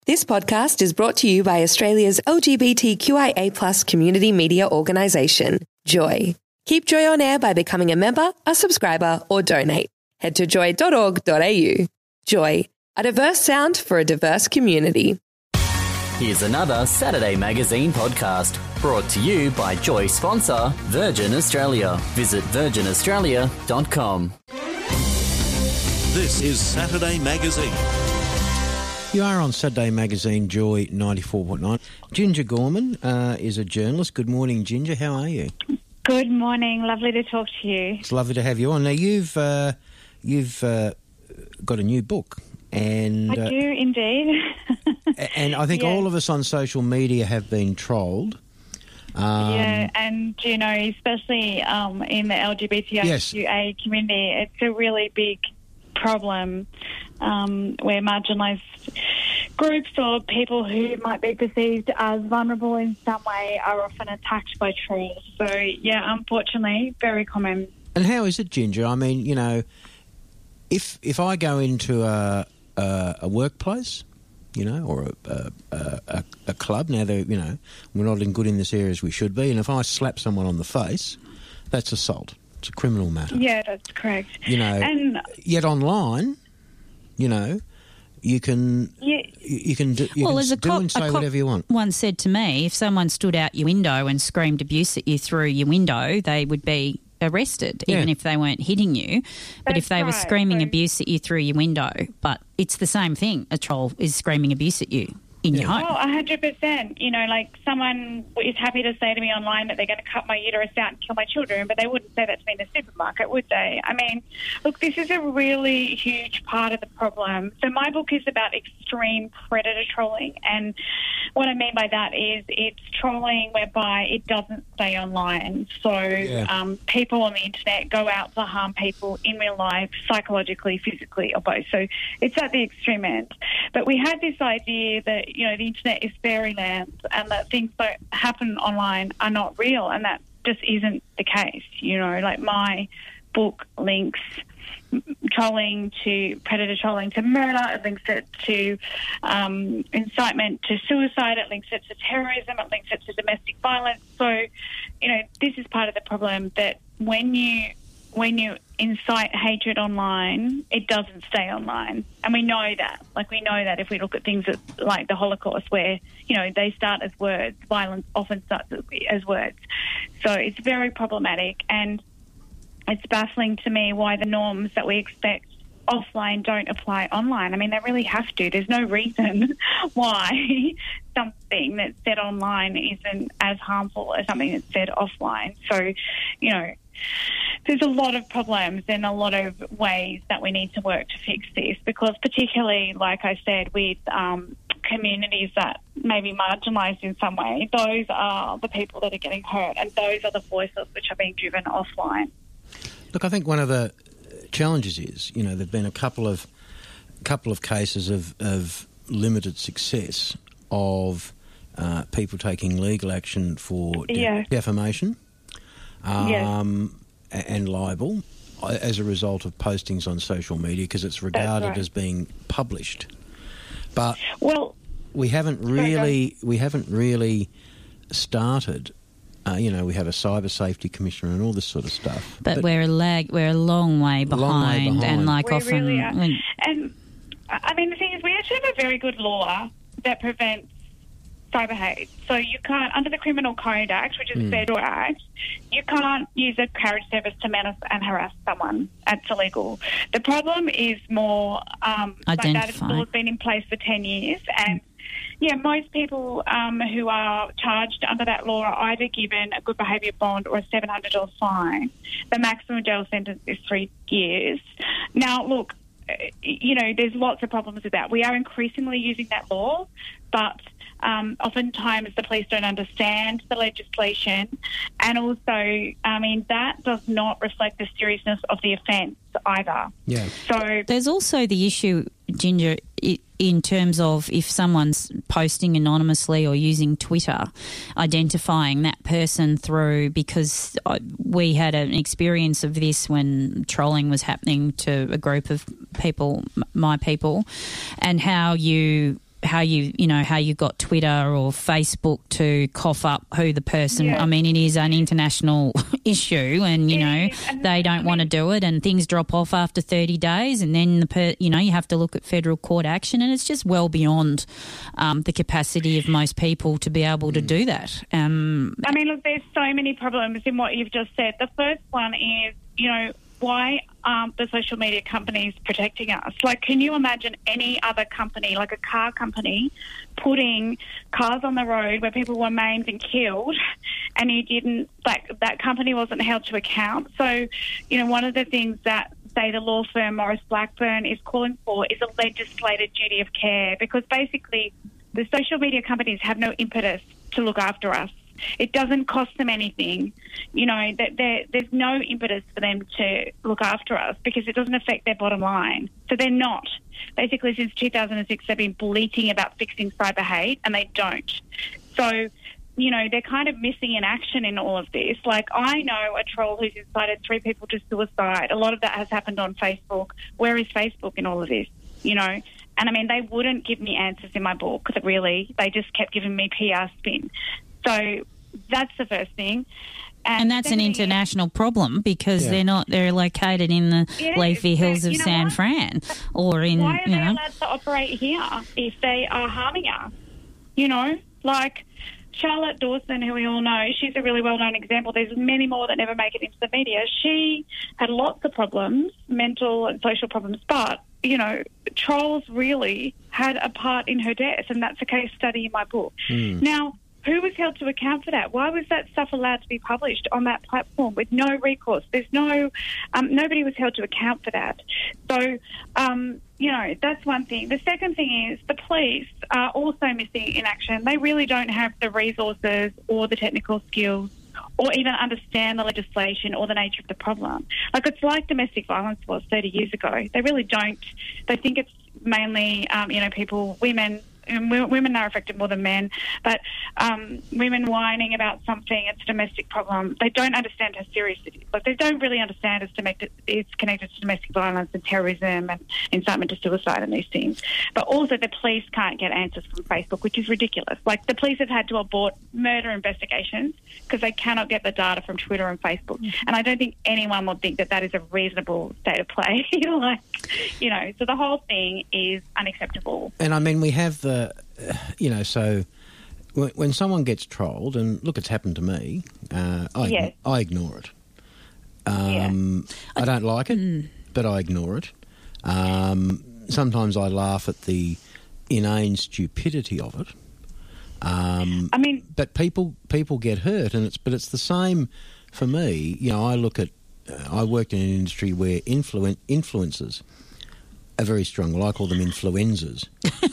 This podcast is brought to you by Australia's LGBTQIA+ community media organisation, Joy. Keep Joy on air by becoming a member, a subscriber, or donate. Head to joy.org.au. Joy, a diverse sound for a diverse community. Here's another Saturday Magazine podcast brought to you by Joy sponsor Virgin Australia. Visit virginaustralia.com. This is Saturday Magazine. You are on Saturday Magazine, Joy 94.9. Ginger Gorman is a journalist. Good morning, Ginger. How are you? Good morning. Lovely to talk to you. It's lovely to have you on. Now, you've got a new book. And I do indeed. And I think all of us on social media have been trolled. And, you know, especially in the LGBTIQA community, it's a really big problem where marginalised groups or people who might be perceived as vulnerable in some way are often attacked by trolls. So, yeah, unfortunately, very common. And how is it, Ginger? I mean, you know, if I go into a workplace, you know, or a club, now that, you know, we're not in good in this area as we should be, and if I slap someone on the face, that's assault. It's a criminal matter. Yeah, that's correct. You know, and yet online, you know, you can do and say whatever you want. Once said to me, if someone stood out your window and screamed abuse at you through your window, they would be arrested, even if they weren't hitting you. But if they were screaming abuse at you through your window, but it's the same thing. A troll is screaming abuse at you in your home. Oh, 100%. You know, like someone is happy to say to me online that they're going to cut my uterus out and kill my children, but they wouldn't say that to me in the supermarket, would they? I mean, look, this is a really huge part of the problem. So my book is about extreme predator trolling, and what I mean by that is it's trolling whereby it doesn't stay online. So people on the internet go out to harm people in real life, psychologically, physically, or both. So it's at the extreme end. But we had this idea that, you know, the internet is fairyland and that things that happen online are not real, and that just isn't the case. You know, like my book links trolling to predator trolling to murder, it links it to incitement to suicide, it links it to terrorism, it links it to domestic violence. So, you know, this is part of the problem, that when you incite hatred online, it doesn't stay online. And we know that. Like, we know that if we look at things like the Holocaust, where, you know, they start as words, violence often starts as words. So it's very problematic, and it's baffling to me why the norms that we expect offline don't apply online. I mean, they really have to. There's no reason why something that's said online isn't as harmful as something that's said offline. So, you know, there's a lot of problems and a lot of ways that we need to work to fix this, because particularly, like I said, with communities that may be marginalised in some way, those are the people that are getting hurt, and those are the voices which are being driven offline. Look, I think one of the challenges is, you know, there've been a couple of cases of limited success of people taking legal action for defamation and libel as a result of postings on social media, because it's regarded as being published. But we haven't really started. You know, we have a cyber safety commissioner and all this sort of stuff. But we're a long way behind. And like we often... Really are. And, I mean, the thing is, we actually have a very good law that prevents cyber hate. So you can't, under the Criminal Code Act, which is a federal act, you can't use a carriage service to menace and harass someone. That's illegal. The problem is more like that law has been in place for 10 years, and yeah, most people who are charged under that law are either given a good behaviour bond or a $700 fine. The maximum jail sentence is 3 years. Now, look, you know, there's lots of problems with that. We are increasingly using that law, but oftentimes the police don't understand the legislation, and also, I mean, that does not reflect the seriousness of the offence either. Yeah. So there's also the issue, Ginger, in terms of if someone's posting anonymously or using Twitter, identifying that person through, because we had an experience of this when trolling was happening to a group of people, my people, and how you how you got Twitter or Facebook to cough up who the person. Yeah. I mean, it is an international issue, and they don't want to do it, and things drop off after 30 days, and then you have to look at federal court action, and it's just well beyond the capacity of most people to be able to do that. I mean, look, there's so many problems in what you've just said. The first one is, why aren't the social media companies protecting us? Like, can you imagine any other company, like a car company, putting cars on the road where people were maimed and killed, and that company wasn't held to account? So, one of the things that, say, the law firm Maurice Blackburn is calling for is a legislated duty of care, because basically the social media companies have no impetus to look after us. It doesn't cost them anything. There's no impetus for them to look after us because it doesn't affect their bottom line. So they're not. Basically, since 2006, they've been bleating about fixing cyber hate, and they don't. So, they're kind of missing in action in all of this. Like, I know a troll who's incited 3 people to suicide. A lot of that has happened on Facebook. Where is Facebook in all of this? And I mean, they wouldn't give me answers in my book, really. They just kept giving me PR spin. So that's the first thing. And that's an international problem because they're located in the leafy hills of San Fran or in, why are they allowed to operate here if they are harming us? Like Charlotte Dawson, who we all know, she's a really well-known example. There's many more that never make it into the media. She had lots of problems, mental and social problems, but trolls really had a part in her death, and that's a case study in my book. Now, who was held to account for that? Why was that stuff allowed to be published on that platform with no recourse? There's nobody was held to account for that. So, that's one thing. The second thing is the police are also missing in action. They really don't have the resources or the technical skills or even understand the legislation or the nature of the problem. Like, it's like domestic violence was 30 years ago. They really don't. They think it's mainly, women are affected more than men, but women whining about something, it's a domestic problem. They don't understand how serious it is. Like, they don't really understand it's connected to domestic violence and terrorism and incitement to suicide and these things. But also the police can't get answers from Facebook, which is ridiculous. Like, the police have had to abort murder investigations because they cannot get the data from Twitter and Facebook. And I don't think anyone would think that is a reasonable state of play. So the whole thing is unacceptable. And I mean, we have so when someone gets trolled, and look, it's happened to me, I ignore it. I don't like it, but I ignore it. Sometimes I laugh at the inane stupidity of it. But people get hurt, and it's the same for me. I worked in an industry where influencers are very strong. Well, I call them influenzas.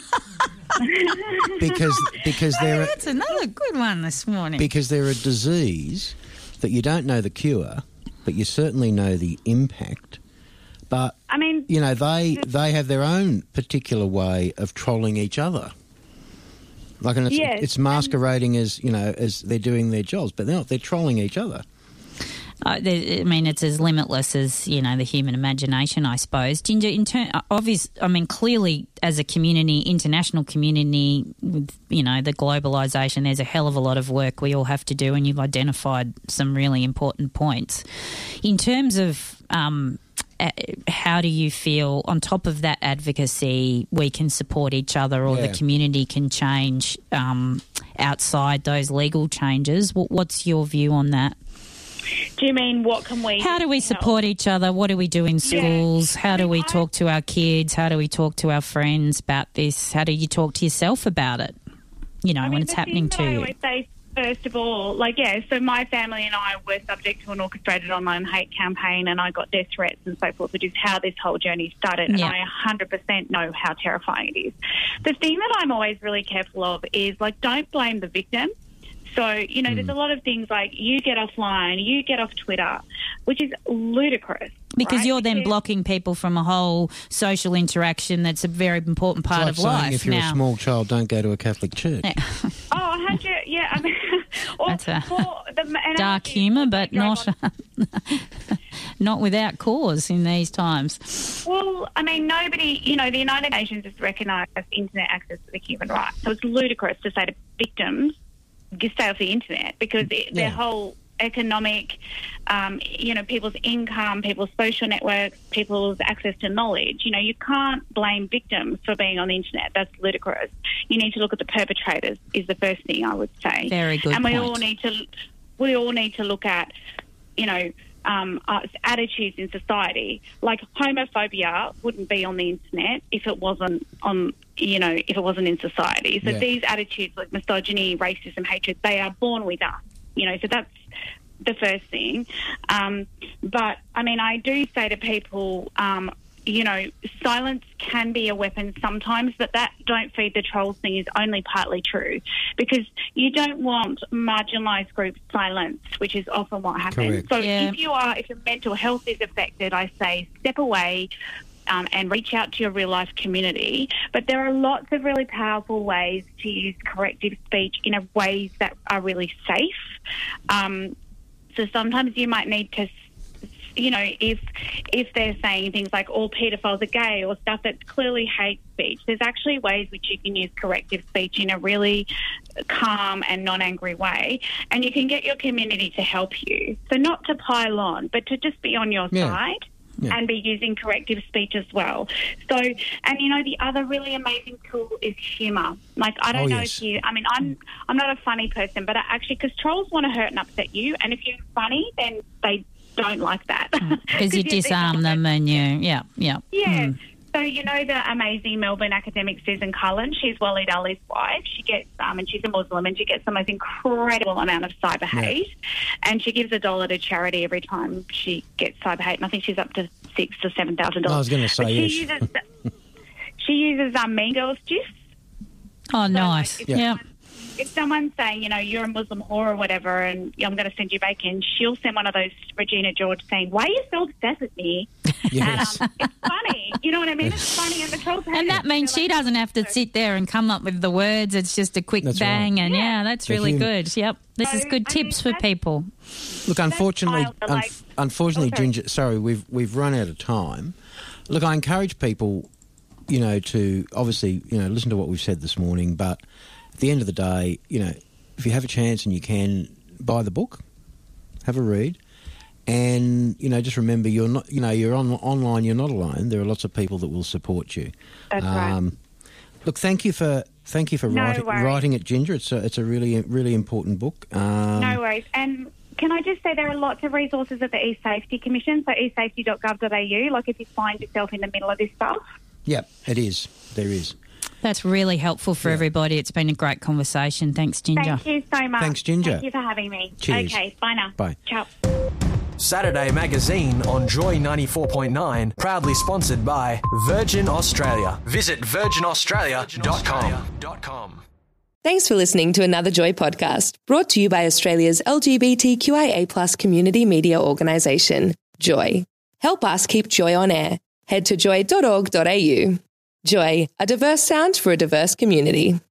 because that's another good one this morning. Because they're a disease that you don't know the cure, but you certainly know the impact. But they have their own particular way of trolling each other. Like, and it's masquerading as they're doing their jobs, but they're trolling each other. It's as limitless as, the human imagination, I suppose. Ginger, clearly as a community, international community, with, the globalisation, there's a hell of a lot of work we all have to do, and you've identified some really important points. In terms of how do you feel, on top of that advocacy, we can support each other or the community can change outside those legal changes? What's your view on that? Do you mean what can we... How do we support each other? What do we do in schools? How do we talk to our kids? How do we talk to our friends about this? How do you talk to yourself about it, when it's happening to you? I always say, first of all, so my family and I were subject to an orchestrated online hate campaign, and I got death threats and so forth, which is how this whole journey started, and I 100% know how terrifying it is. The thing that I'm always really careful of is, don't blame the victim. So, there's a lot of things like you get offline, you get off Twitter, which is ludicrous. Because you're then blocking people from a whole social interaction that's a very important part of life. If you're a small child, don't go to a Catholic church. That's a dark humour, but not... not without cause in these times. Well, I mean, nobody, the United Nations has recognised internet access as a human right. So it's ludicrous to say to victims, you stay off the internet, because their whole economic, people's income, people's social networks, people's access to knowledge. You can't blame victims for being on the internet. That's ludicrous. You need to look at the perpetrators is the first thing I would say. Very good point. And we all need to look at, attitudes in society. Like homophobia wouldn't be on the internet if it wasn't in society. So these attitudes like misogyny, racism, hatred, they are born with us. So that's the first thing. But, I mean, I do say to people, silence can be a weapon sometimes, but that don't feed the trolls thing is only partly true, because you don't want marginalised groups silenced, which is often what happens. Correct. So if your mental health is affected, I say step away, and reach out to your real-life community. But there are lots of really powerful ways to use corrective speech in ways that are really safe. So sometimes you might need to, if they're saying things like all paedophiles are gay or stuff that's clearly hate speech, there's actually ways which you can use corrective speech in a really calm and non-angry way, and you can get your community to help you. So not to pile on, but to just be on your side. Yeah. And be using corrective speech as well. So, and the other really amazing tool is humour. Like, I don't know if you, I'm not a funny person, but because trolls want to hurt and upset you, and if you're funny, then they don't like that. Because you disarm them and you, Yeah. So, the amazing Melbourne academic Susan Cullen, she's Waleed Ali's wife. She gets, and she's a Muslim, and she gets the most incredible amount of cyber hate. And she gives $1 to charity every time she gets cyber hate. And I think she's up to $6,000 to $7,000. I was going to say, yes. She uses Mean Girls GIFs. Oh, so, nice. If someone's saying, you're a Muslim whore or whatever, and I'm going to send you bacon, she'll send one of those Regina George saying, "Why are you so obsessed with me?" Yes. And, it's funny. You know what I mean? It's funny, and the trolls hate and that means she doesn't have to sit there and come up with the words. It's just a quick bang, right. And that's really good. Yep, this is good tips for people. Look, unfortunately, Ginger. Sorry, we've run out of time. Look, I encourage people, to obviously, listen to what we've said this morning, but at the end of the day, if you have a chance and you can, buy the book, have a read, and just remember you're not, you're online. You're not alone. There are lots of people that will support you. That's right. Look, thank you for writing it, Ginger. It's a really really important book. No worries. And can I just say there are lots of resources at the eSafety Commission, so esafety.gov.au. Like if you find yourself in the middle of this stuff. Yep, it is. There is. That's really helpful for everybody. It's been a great conversation. Thanks, Ginger. Thank you so much. Thanks, Ginger. Thank you for having me. Cheers. Okay, bye now. Bye. Ciao. Saturday Magazine on Joy 94.9, proudly sponsored by Virgin Australia. Visit virginaustralia.com. Thanks for listening to another Joy podcast, brought to you by Australia's LGBTQIA+ community media organisation, Joy. Help us keep Joy on air. Head to joy.org.au. Joy, a diverse sound for a diverse community.